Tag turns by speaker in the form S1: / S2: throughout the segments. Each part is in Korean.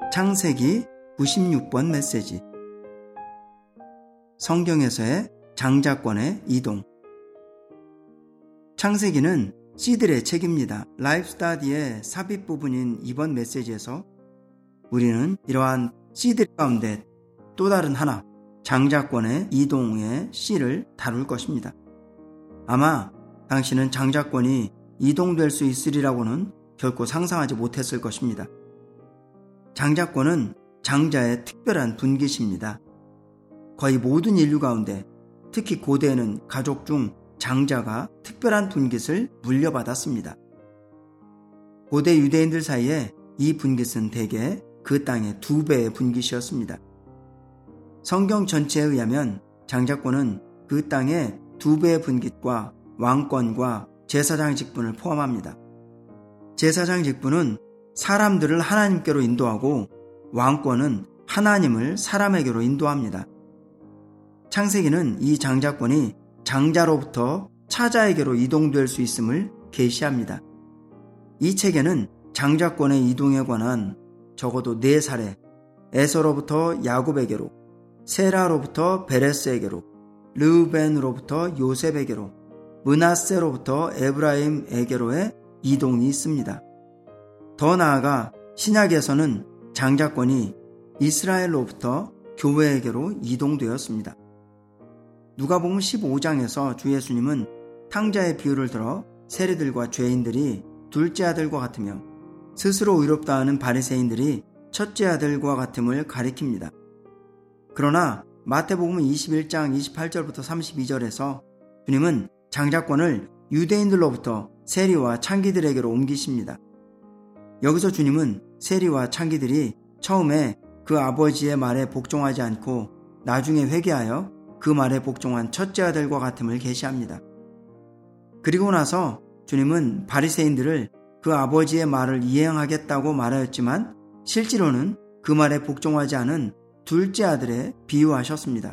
S1: 창세기 96번 메시지. 성경에서의 장자권의 이동. 창세기는 씨들의 책입니다. 라이프 스타디의 삽입 부분인 이번 메시지에서 우리는 이러한 씨들 가운데 또 다른 하나, 장자권의 이동의 씨를 다룰 것입니다. 아마 당신은 장자권이 이동될 수 있으리라고는 결코 상상하지 못했을 것입니다. 장자권은 장자의 특별한 분깃입니다. 거의 모든 인류 가운데, 특히 고대에는 가족 중 장자가 특별한 분깃을 물려받았습니다. 고대 유대인들 사이에 이 분깃은 대개 그 땅의 2배의 분깃이었습니다. 성경 전체에 의하면 장자권은 그 땅의 2배의 분깃과 왕권과 제사장 직분을 포함합니다. 제사장 직분은 사람들을 하나님께로 인도하고 왕권은 하나님을 사람에게로 인도합니다. 창세기는 이 장자권이 장자로부터 차자에게로 이동될 수 있음을 계시합니다. 이 책에는 장자권의 이동에 관한 적어도 4사례, 에서로부터 야곱에게로, 세라로부터 베레스에게로, 르우벤으로부터 요셉에게로, 므낫세로부터 에브라임에게로의 이동이 있습니다. 더 나아가 신약에서는 장자권이 이스라엘로부터 교회에게로 이동되었습니다. 누가복음 15장에서 주 예수님은 탕자의 비유를 들어 세리들과 죄인들이 둘째 아들과 같으며 스스로 의롭다 하는 바리새인들이 첫째 아들과 같음을 가리킵니다. 그러나 마태복음 21장 28절부터 32절에서 주님은 장자권을 유대인들로부터 세리와 창기들에게로 옮기십니다. 여기서 주님은 세리와 창기들이 처음에 그 아버지의 말에 복종하지 않고 나중에 회개하여 그 말에 복종한 첫째 아들과 같음을 계시합니다. 그리고 나서 주님은 바리새인들을 그 아버지의 말을 이행하겠다고 말하였지만 실제로는 그 말에 복종하지 않은 둘째 아들에 비유하셨습니다.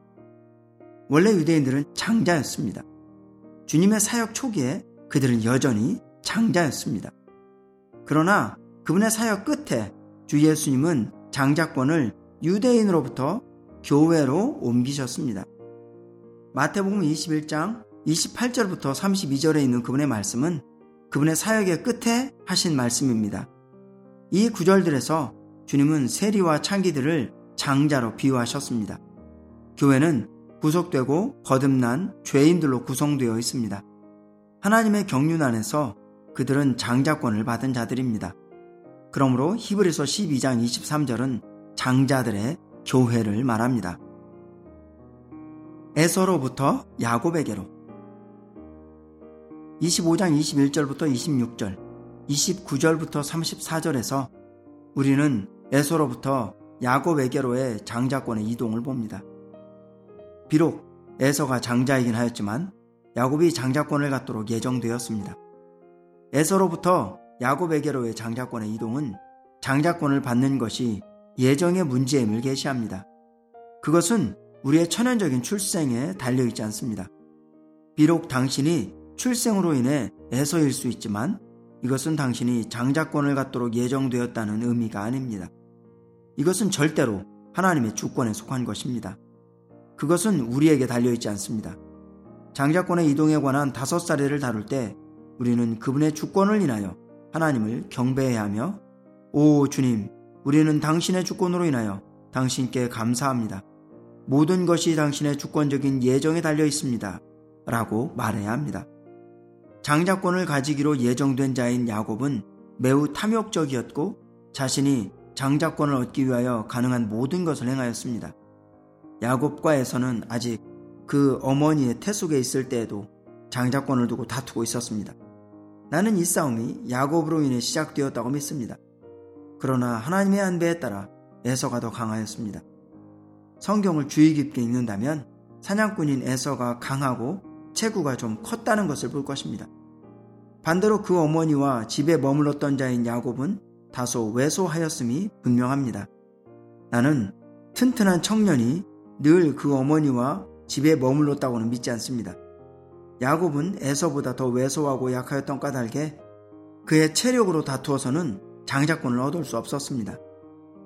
S1: 원래 유대인들은 장자였습니다. 주님의 사역 초기에 그들은 여전히 장자였습니다. 그러나 그분의 사역 끝에 주 예수님은 장자권을 유대인으로부터 교회로 옮기셨습니다. 마태복음 21장 28절부터 32절에 있는 그분의 말씀은 그분의 사역의 끝에 하신 말씀입니다. 이 구절들에서 주님은 세리와 창기들을 장자로 비유하셨습니다. 교회는 구속되고 거듭난 죄인들로 구성되어 있습니다. 하나님의 경륜 안에서 그들은 장자권을 받은 자들입니다. 그러므로 히브리서 12장 23절은 장자들의 교회를 말합니다. 에서로부터 야곱에게로. 25장 21절부터 26절, 29절부터 34절에서 우리는 에서로부터 야곱에게로의 장자권의 이동을 봅니다. 비록 에서가 장자이긴 하였지만 야곱이 장자권을 갖도록 예정되었습니다. 에서로부터 야곱에게로의 장자권의 이동은 장자권을 받는 것이 예정의 문제임을 계시합니다. 그것은 우리의 천연적인 출생에 달려있지 않습니다. 비록 당신이 출생으로 인해 에서일 수 있지만 이것은 당신이 장자권을 갖도록 예정되었다는 의미가 아닙니다. 이것은 절대로 하나님의 주권에 속한 것입니다. 그것은 우리에게 달려있지 않습니다. 장자권의 이동에 관한 5사례를 다룰 때 우리는 그분의 주권을 인하여 하나님을 경배해야 하며, 오 주님, 우리는 당신의 주권으로 인하여 당신께 감사합니다. 모든 것이 당신의 주권적인 예정에 달려 있습니다. 라고 말해야 합니다. 장자권을 가지기로 예정된 자인 야곱은 매우 탐욕적이었고 자신이 장자권을 얻기 위하여 가능한 모든 것을 행하였습니다. 야곱과 에서는 아직 그 어머니의 태 속에 있을 때에도 장자권을 두고 다투고 있었습니다. 나는 이 싸움이 야곱으로 인해 시작되었다고 믿습니다. 그러나 하나님의 안배에 따라 에서가 더 강하였습니다. 성경을 주의 깊게 읽는다면 사냥꾼인 에서가 강하고 체구가 좀 컸다는 것을 볼 것입니다. 반대로 그 어머니와 집에 머물렀던 자인 야곱은 다소 왜소하였음이 분명합니다. 나는 튼튼한 청년이 늘 그 어머니와 집에 머물렀다고는 믿지 않습니다. 야곱은 에서보다 더 왜소하고 약하였던 까닭에 그의 체력으로 다투어서는 장자권을 얻을 수 없었습니다.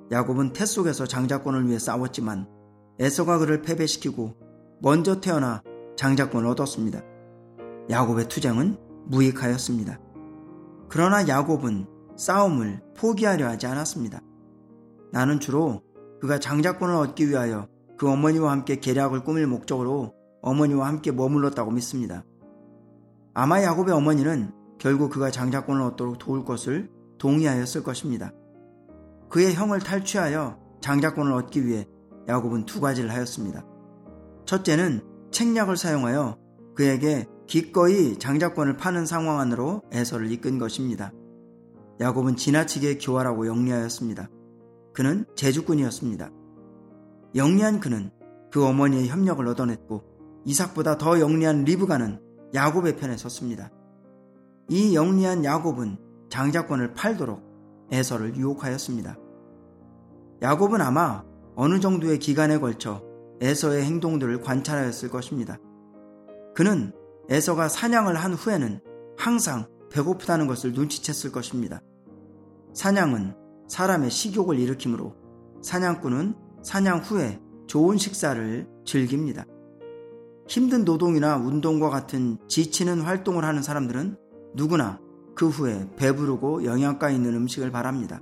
S1: 야곱은 태 속에서 장자권을 위해 싸웠지만 에서가 그를 패배시키고 먼저 태어나 장자권을 얻었습니다. 야곱의 투쟁은 무익하였습니다. 그러나 야곱은 싸움을 포기하려 하지 않았습니다. 나는 주로 그가 장자권을 얻기 위하여 그 어머니와 함께 계략을 꾸밀 목적으로 어머니와 함께 머물렀다고 믿습니다. 아마 야곱의 어머니는 결국 그가 장자권을 얻도록 도울 것을 동의하였을 것입니다. 그의 형을 탈취하여 장자권을 얻기 위해 야곱은 두 가지를 하였습니다. 첫째는 책략을 사용하여 그에게 기꺼이 장자권을 파는 상황 안으로 에서를 이끈 것입니다. 야곱은 지나치게 교활하고 영리하였습니다. 그는 제주꾼이었습니다. 영리한 그는 그 어머니의 협력을 얻어냈고 이삭보다 더 영리한 리브가는 야곱의 편에 섰습니다. 이 영리한 야곱은 장자권을 팔도록 에서를 유혹하였습니다. 야곱은 아마 어느 정도의 기간에 걸쳐 에서의 행동들을 관찰하였을 것입니다. 그는 에서가 사냥을 한 후에는 항상 배고프다는 것을 눈치챘을 것입니다. 사냥은 사람의 식욕을 일으키므로 사냥꾼은 사냥 후에 좋은 식사를 즐깁니다. 힘든 노동이나 운동과 같은 지치는 활동을 하는 사람들은 누구나 그 후에 배부르고 영양가 있는 음식을 바랍니다.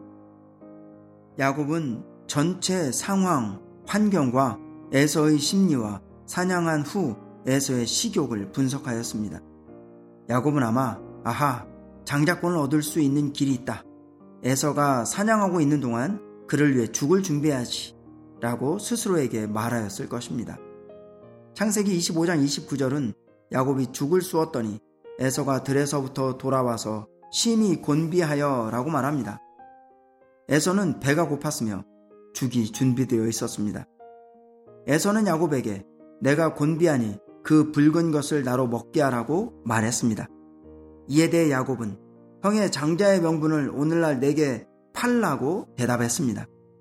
S1: 야곱은 전체 상황, 환경과 에서의 심리와 사냥한 후 에서의 식욕을 분석하였습니다. 야곱은 아마 장자권을 얻을 수 있는 길이 있다. 에서가 사냥하고 있는 동안 그를 위해 죽을 준비해야지 라고 스스로에게 말하였을 것입니다. 창세기 25장 29절은 야곱이 죽을 쏘았더니 에서가 들에서부터 돌아와서 심히 곤비하여 라고 말합니다. 에서는 배가 고팠으며 죽이 준비되어 있었습니다. 에서는 야곱에게 내가 곤비하니 그 붉은 것을 나로 먹게 하라고 말했습니다. 이에 대해 야곱은 형의 장자의 명분을 오늘날 내게 팔라고 대답했습니다.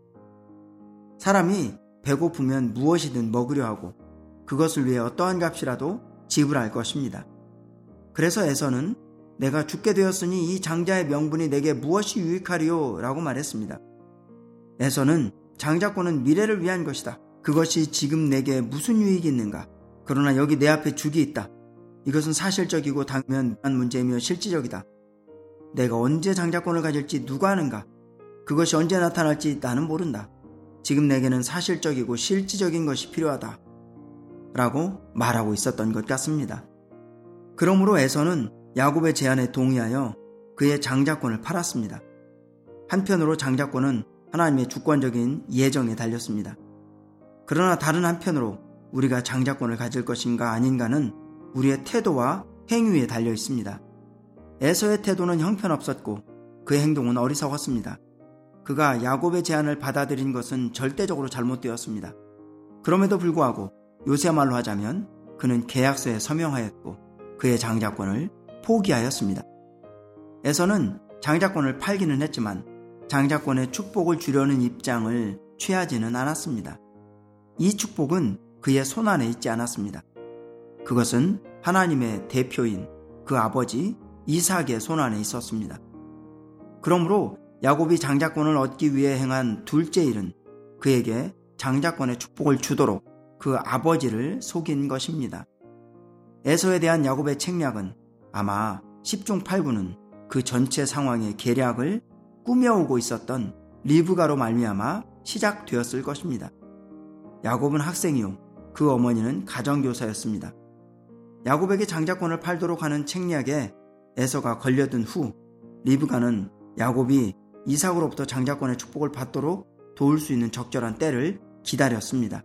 S1: 사람이 배고프면 무엇이든 먹으려 하고 그것을 위해 어떠한 값이라도 지불할 것입니다. 그래서 에서는 내가 죽게 되었으니 이 장자의 명분이 내게 무엇이 유익하리요? 라고 말했습니다. 에서는 장자권은 미래를 위한 것이다. 그것이 지금 내게 무슨 유익이 있는가? 그러나 여기 내 앞에 죽이 있다. 이것은 사실적이고 당면한 문제이며 실질적이다. 내가 언제 장자권을 가질지 누가 아는가? 그것이 언제 나타날지 나는 모른다. 지금 내게는 사실적이고 실질적인 것이 필요하다. 라고 말하고 있었던 것 같습니다. 그러므로 에서는 야곱의 제안에 동의하여 그의 장자권을 팔았습니다. 한편으로 장자권은 하나님의 주권적인 예정에 달렸습니다. 그러나 다른 한편으로 우리가 장자권을 가질 것인가 아닌가는 우리의 태도와 행위에 달려 있습니다. 에서의 태도는 형편없었고 그의 행동은 어리석었습니다. 그가 야곱의 제안을 받아들인 것은 절대적으로 잘못되었습니다. 그럼에도 불구하고 요새 말로 하자면 그는 계약서에 서명하였고 그의 장자권을 포기하였습니다. 에서는 장자권을 팔기는 했지만 장자권의 축복을 주려는 입장을 취하지는 않았습니다. 이 축복은 그의 손안에 있지 않았습니다. 그것은 하나님의 대표인 그 아버지 이삭의 손안에 있었습니다. 그러므로 야곱이 장자권을 얻기 위해 행한 둘째 일은 그에게 장자권의 축복을 주도록 그 아버지를 속인 것입니다. 에서에 대한 야곱의 책략은 아마 10중 8구는 그 전체 상황의 계략을 꾸며오고 있었던 리브가로 말미암아 시작되었을 것입니다. 야곱은 학생이요 그 어머니는 가정교사였습니다. 야곱에게 장자권을 팔도록 하는 책략에 에서가 걸려든 후 리브가는 야곱이 이삭으로부터 장자권의 축복을 받도록 도울 수 있는 적절한 때를 기다렸습니다.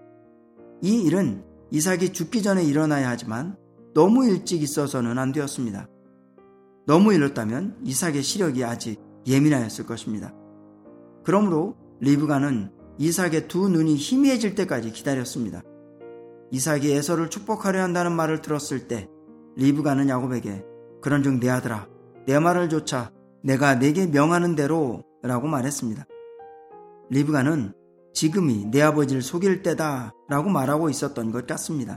S1: 이 일은 이삭이 죽기 전에 일어나야 하지만 너무 일찍 있어서는 안 되었습니다. 너무 일렀다면 이삭의 시력이 아직 예민하였을 것입니다. 그러므로 리브가는 이삭의 두 눈이 희미해질 때까지 기다렸습니다. 이삭이 에서를 축복하려 한다는 말을 들었을 때 리브가는 야곱에게 그런즉 내 아들아 내 말을 조차 내가 내게 명하는 대로 라고 말했습니다. 리브가는 지금이 내 아버지를 속일 때다 라고 말하고 있었던 것 같습니다.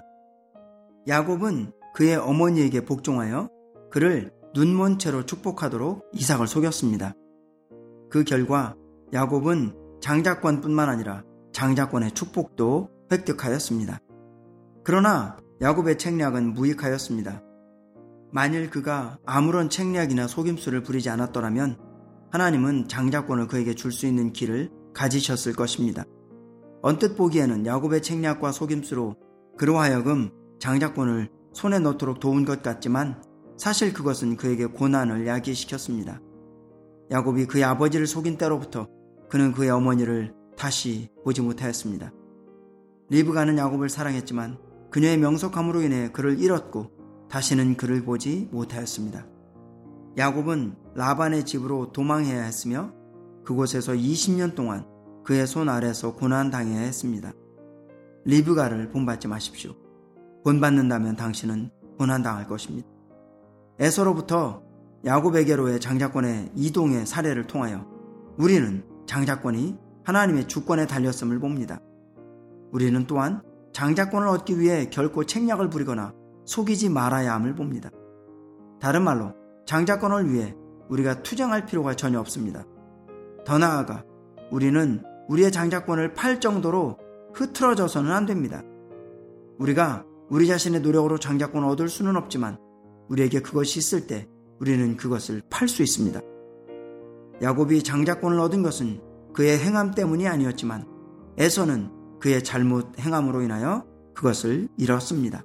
S1: 야곱은 그의 어머니에게 복종하여 그를 눈먼 채로 축복하도록 이삭을 속였습니다. 그 결과 야곱은 장자권뿐만 아니라 장자권의 축복도 획득하였습니다. 그러나 야곱의 책략은 무익하였습니다. 만일 그가 아무런 책략이나 속임수를 부리지 않았더라면 하나님은 장자권을 그에게 줄 수 있는 길을 가지셨을 것입니다. 언뜻 보기에는 야곱의 책략과 속임수로 그로 하여금 장자권을 손에 넣도록 도운 것 같지만 사실 그것은 그에게 고난을 야기시켰습니다. 야곱이 그의 아버지를 속인 때로부터 그는 그의 어머니를 다시 보지 못하였습니다. 리브가는 야곱을 사랑했지만 그녀의 명석함으로 인해 그를 잃었고 다시는 그를 보지 못하였습니다. 야곱은 라반의 집으로 도망해야 했으며 그곳에서 20년 동안 그의 손 아래서 고난당해야 했습니다. 리브가를 본받지 마십시오. 본받는다면 당신은 고난당할 것입니다. 에서로부터 야곱에게로의 장자권의 이동의 사례를 통하여 우리는 장자권이 하나님의 주권에 달렸음을 봅니다. 우리는 또한 장자권을 얻기 위해 결코 책략을 부리거나 속이지 말아야 함을 봅니다. 다른 말로 장자권을 위해 우리가 투쟁할 필요가 전혀 없습니다. 더 나아가 우리는 우리의 장자권을 팔 정도로 흐트러져서는 안 됩니다. 우리가 우리 자신의 노력으로 장자권을 얻을 수는 없지만 우리에게 그것이 있을 때 우리는 그것을 팔 수 있습니다. 야곱이 장자권을 얻은 것은 그의 행함 때문이 아니었지만 에서는 그의 잘못 행함으로 인하여 그것을 잃었습니다.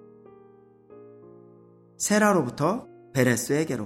S1: 세라로부터 베레스에게로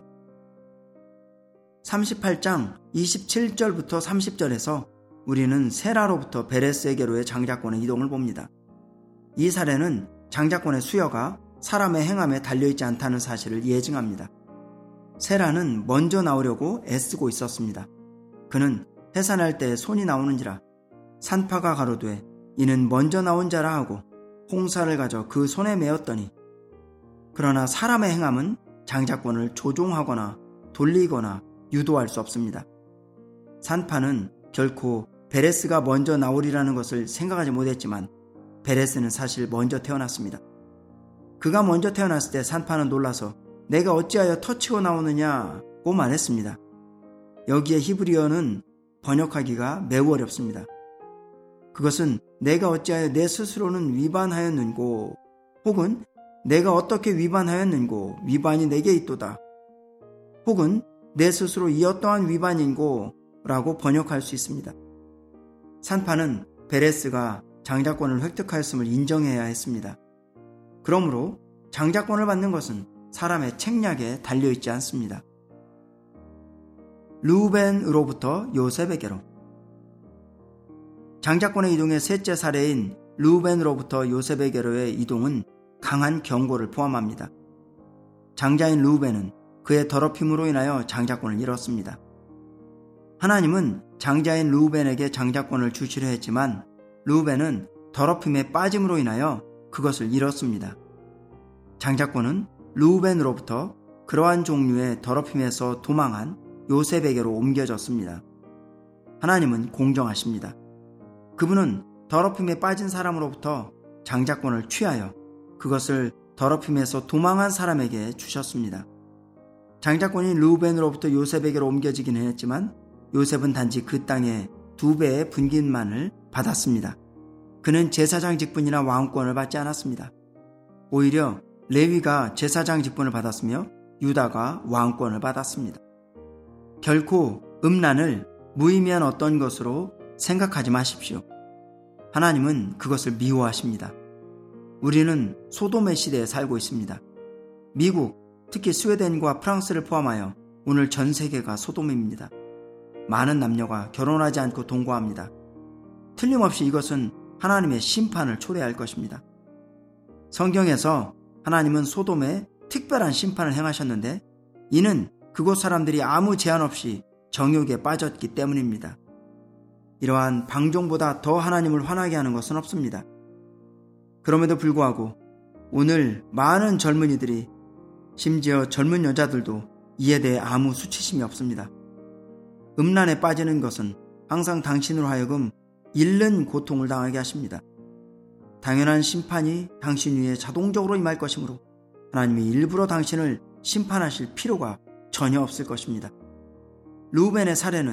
S1: 38장 27절부터 30절에서 우리는 세라로부터 베레스에게로의 장자권의 이동을 봅니다. 이 사례는 장자권의 수여가 사람의 행함에 달려있지 않다는 사실을 예증합니다. 세라는 먼저 나오려고 애쓰고 있었습니다. 그는 해산할 때 손이 나오는지라 산파가 가로되 이는 먼저 나온 자라 하고 홍사를 가져 그 손에 메었더니 그러나 사람의 행함은 장자권을 조종하거나 돌리거나 유도할 수 없습니다. 산파는 결코 베레스가 먼저 나오리라는 것을 생각하지 못했지만 베레스는 사실 먼저 태어났습니다. 그가 먼저 태어났을 때 산파는 놀라서 내가 어찌하여 터치고 나오느냐고 말했습니다. 여기에 히브리어는 번역하기가 매우 어렵습니다. 그것은 내가 어찌하여 내 스스로는 위반하였는고 혹은 내가 어떻게 위반하였는고 위반이 내게 있도다 혹은 내 스스로 이 어떠한 위반인고 라고 번역할 수 있습니다. 산파는 베레스가 장자권을 획득하였음을 인정해야 했습니다. 그러므로 장자권을 받는 것은 사람의 책략에 달려있지 않습니다. 르우벤으로부터 요셉에게로 장자권의 이동의 셋째 사례인 르우벤으로부터 요셉에게로의 이동은 강한 경고를 포함합니다. 장자인 르우벤은 그의 더럽힘으로 인하여 장자권을 잃었습니다. 하나님은 장자인 르우벤에게 장자권을 주시려 했지만 르우벤은 더럽힘에 빠짐으로 인하여 그것을 잃었습니다. 장자권은 르우벤으로부터 그러한 종류의 더럽힘에서 도망한 요셉에게로 옮겨졌습니다. 하나님은 공정하십니다. 그분은 더럽힘에 빠진 사람으로부터 장자권을 취하여 그것을 더럽힘에서 도망한 사람에게 주셨습니다. 장자권이 르우벤으로부터 요셉에게로 옮겨지긴 했지만 요셉은 단지 그 땅의 2배의 분깃만을 받았습니다. 그는 제사장 직분이나 왕권을 받지 않았습니다. 오히려 레위가 제사장 직분을 받았으며 유다가 왕권을 받았습니다. 결코 음란을 무의미한 어떤 것으로 생각하지 마십시오. 하나님은 그것을 미워하십니다. 우리는 소돔의 시대에 살고 있습니다. 미국, 특히 스웨덴과 프랑스를 포함하여 오늘 전 세계가 소돔입니다. 많은 남녀가 결혼하지 않고 동거합니다. 틀림없이 이것은 하나님의 심판을 초래할 것입니다. 성경에서 하나님은 소돔에 특별한 심판을 행하셨는데 이는 그곳 사람들이 아무 제한 없이 정욕에 빠졌기 때문입니다. 이러한 방종보다 더 하나님을 화나게 하는 것은 없습니다. 그럼에도 불구하고 오늘 많은 젊은이들이 심지어 젊은 여자들도 이에 대해 아무 수치심이 없습니다. 음란에 빠지는 것은 항상 당신으로 하여금 잃는 고통을 당하게 하십니다. 당연한 심판이 당신 위에 자동적으로 임할 것이므로 하나님이 일부러 당신을 심판하실 필요가 전혀 없을 것입니다. 르우벤의 사례는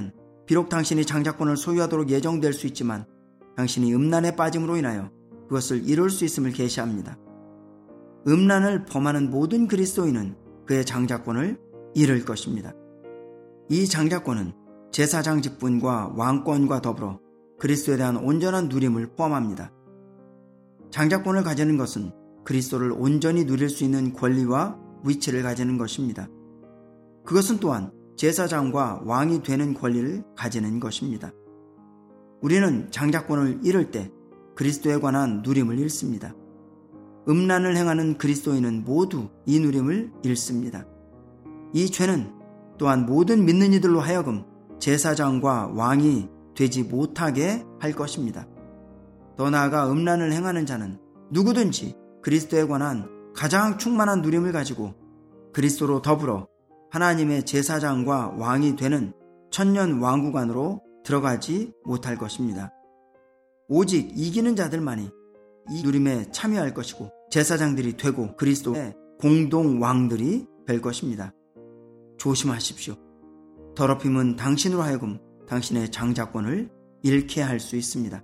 S1: 비록 당신이 장자권을 소유하도록 예정될 수 있지만 당신이 음란에 빠짐으로 인하여 그것을 이룰 수 있음을 계시합니다. 음란을 범하는 모든 그리스도인은 그의 장자권을 잃을 것입니다. 이 장자권은 제사장 직분과 왕권과 더불어 그리스도에 대한 온전한 누림을 포함합니다. 장자권을 가지는 것은 그리스도를 온전히 누릴 수 있는 권리와 위치를 가지는 것입니다. 그것은 또한 제사장과 왕이 되는 권리를 가지는 것입니다. 우리는 장자권을 잃을 때 그리스도에 관한 누림을 잃습니다. 음란을 행하는 그리스도인은 모두 이 누림을 잃습니다. 이 죄는 또한 모든 믿는 이들로 하여금 제사장과 왕이 되지 못하게 할 것입니다. 더 나아가 음란을 행하는 자는 누구든지 그리스도에 관한 가장 충만한 누림을 가지고 그리스도로 더불어 하나님의 제사장과 왕이 되는 천년 왕국 안으로 들어가지 못할 것입니다. 오직 이기는 자들만이 이 누림에 참여할 것이고 제사장들이 되고 그리스도의 공동 왕들이 될 것입니다. 조심하십시오. 더럽힘은 당신으로 하여금 당신의 장자권을 잃게 할 수 있습니다.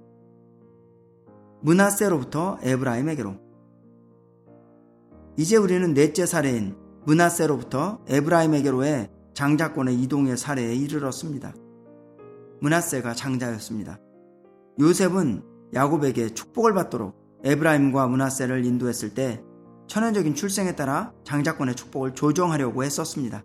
S1: 므낫세로부터 에브라임에게로. 이제 우리는 넷째 사례인 므낫세로부터 에브라임에게로의 장자권의 이동의 사례에 이르렀습니다. 므낫세가 장자였습니다. 요셉은 야곱에게 축복을 받도록 에브라임과 므낫세를 인도했을 때 천연적인 출생에 따라 장자권의 축복을 조정하려고 했었습니다.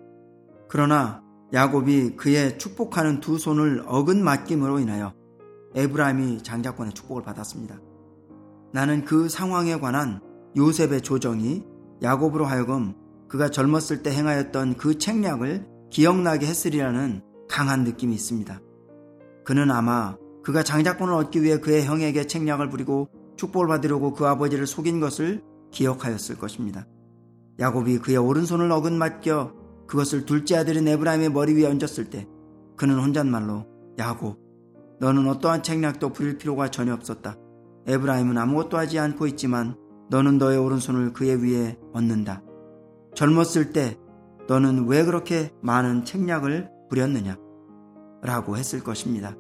S1: 그러나 야곱이 그의 축복하는 두 손을 어긋 맡김으로 인하여 에브라임이 장자권의 축복을 받았습니다. 나는 그 상황에 관한 요셉의 조정이 야곱으로 하여금 그가 젊었을 때 행하였던 그 책략을 기억나게 했으리라는 강한 느낌이 있습니다. 그는 아마 그가 장자권을 얻기 위해 그의 형에게 책략을 부리고 축복을 받으려고 그 아버지를 속인 것을 기억하였을 것입니다. 야곱이 그의 오른손을 어긋 맡겨 그것을 둘째 아들인 에브라임의 머리 위에 얹었을 때 그는 혼잣말로 야곱, 너는 어떠한 책략도 부릴 필요가 전혀 없었다. 에브라임은 아무것도 하지 않고 있지만 너는 너의 오른손을 그의 위에 얹는다. 젊었을 때 너는 왜 그렇게 많은 책략을 부렸느냐? 라고 했을 것입니다.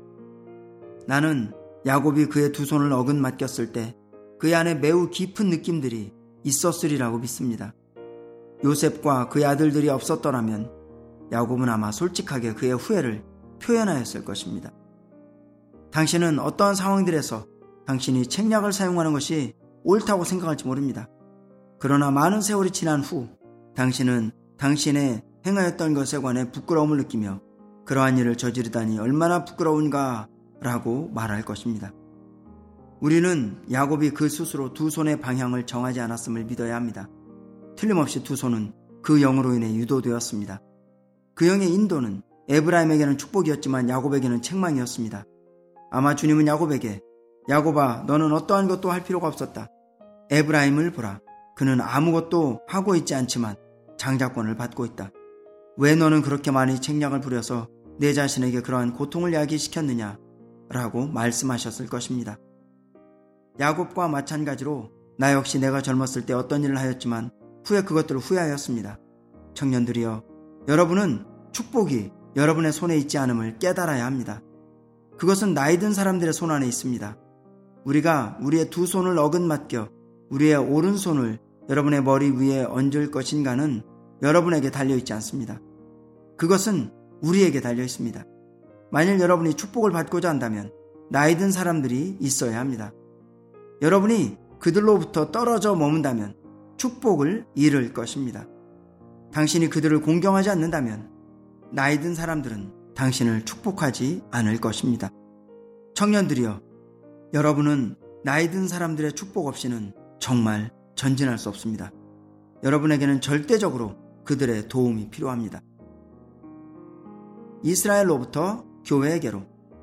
S1: 나는 야곱이 그의 두 손을 어긋 맡겼을 때 그의 안에 매우 깊은 느낌들이 있었으리라고 믿습니다. 요셉과 그의 아들들이 없었더라면 야곱은 아마 솔직하게 그의 후회를 표현하였을 것입니다. 당신은 어떠한 상황들에서 당신이 책략을 사용하는 것이 옳다고 생각할지 모릅니다. 그러나 많은 세월이 지난 후 당신은 당신의 행하였던 것에 관해 부끄러움을 느끼며 그러한 일을 저지르다니 얼마나 부끄러운가 라고 말할 것입니다. 우리는 야곱이 그 스스로 두 손의 방향을 정하지 않았음을 믿어야 합니다. 틀림없이 두 손은 그 영으로 인해 유도되었습니다. 그 영의 인도는 에브라임에게는 축복이었지만 야곱에게는 책망이었습니다. 아마 주님은 야곱에게 야곱아, 너는 어떠한 것도 할 필요가 없었다. 에브라임을 보라. 그는 아무것도 하고 있지 않지만 장자권을 받고 있다. 왜 너는 그렇게 많이 책략을 부려서 내 자신에게 그러한 고통을 야기시켰느냐? 라고 말씀하셨을 것입니다. 야곱과 마찬가지로 나 역시 내가 젊었을 때 어떤 일을 하였지만 후에 그것들을 후회하였습니다. 청년들이여, 여러분은 축복이 여러분의 손에 있지 않음을 깨달아야 합니다. 그것은 나이 든 사람들의 손 안에 있습니다. 우리가 우리의 두 손을 어긋 맡겨 우리의 오른손을 여러분의 머리 위에 얹을 것인가는 여러분에게 달려있지 않습니다. 그것은 우리에게 달려있습니다. 만일 여러분이 축복을 받고자 한다면 나이 든 사람들이 있어야 합니다. 여러분이 그들로부터 떨어져 머문다면 축복을 잃을 것입니다. 당신이 그들을 공경하지 않는다면 나이 든 사람들은 당신을 축복하지 않을 것입니다. 청년들이여, 여러분은 나이 든 사람들의 축복 없이는 정말 전진할 수 없습니다. 여러분에게는 절대적으로 그들의 도움이 필요합니다. 이스라엘로부터 교회에게로.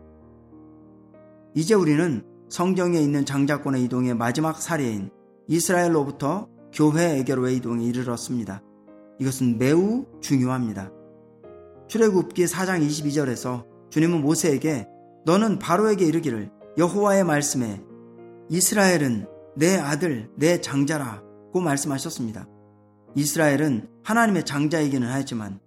S1: 이제 우리는 성경에 있는 장자권의 이동의 마지막 사례인 이스라엘로부터 교회에게로의 이동에 이르렀습니다. 이것은 매우 중요합니다. 출애굽기 4장 22절에서 주님은 모세에게 너는 바로에게 이르기를 여호와의 말씀에 이스라엘은 내 아들 내 장자라고 말씀하셨습니다. 이스라엘은 하나님의 장자이기는 하였지만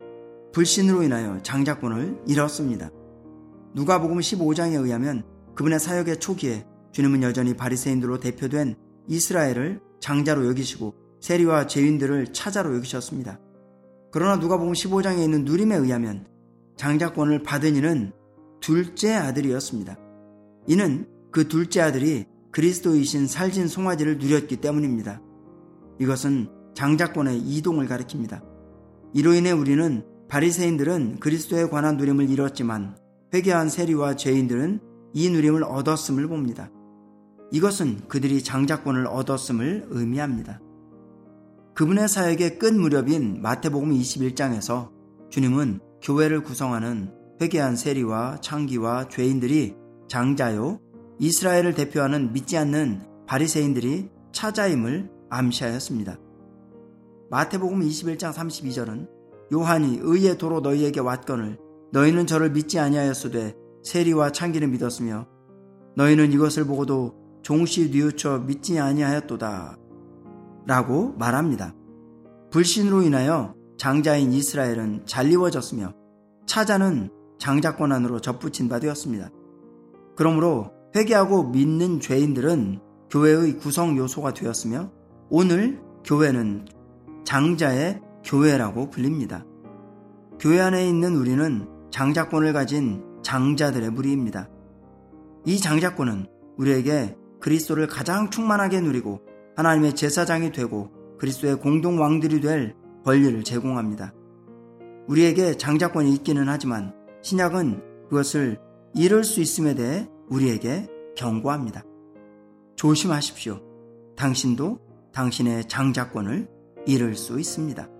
S1: 불신으로 인하여 장자권을 잃었습니다. 누가복음 15장에 의하면 그분의 사역의 초기에 주님은 여전히 바리새인들로 대표된 이스라엘을 장자로 여기시고 세리와 죄인들을 차자로 여기셨습니다. 그러나 누가복음 15장에 있는 누림에 의하면 장자권을 받은 이는 둘째 아들이었습니다. 이는 그 둘째 아들이 그리스도이신 살진 송아지를 누렸기 때문입니다. 이것은 장자권의 이동을 가리킵니다. 이로 인해 우리는 바리새인들은 그리스도에 관한 누림을 잃었지만 회개한 세리와 죄인들은 이 누림을 얻었음을 봅니다. 이것은 그들이 장자권을 얻었음을 의미합니다. 그분의 사역의 끝 무렵인 마태복음 21장에서 주님은 교회를 구성하는 회개한 세리와 창기와 죄인들이 장자요, 이스라엘을 대표하는 믿지 않는 바리새인들이 차자임을 암시하였습니다. 마태복음 21장 32절은 요한이 의의 도로 너희에게 왔거늘 너희는 저를 믿지 아니하였으되 세리와 창기는 믿었으며 너희는 이것을 보고도 종시 뉘우쳐 믿지 아니하였도다 라고 말합니다. 불신으로 인하여 장자인 이스라엘은 잘리워졌으며 차자는 장자권 안으로 접붙인 바 되었습니다. 그러므로 회개하고 믿는 죄인들은 교회의 구성 요소가 되었으며 오늘 교회는 장자의 교회라고 불립니다. 교회 안에 있는 우리는 장자권을 가진 장자들의 무리입니다. 이 장자권은 우리에게 그리스도를 가장 충만하게 누리고 하나님의 제사장이 되고 그리스도의 공동 왕들이 될 권리를 제공합니다. 우리에게 장자권이 있기는 하지만 신약은 그것을 잃을 수 있음에 대해 우리에게 경고합니다. 조심하십시오. 당신도 당신의 장자권을 잃을 수 있습니다.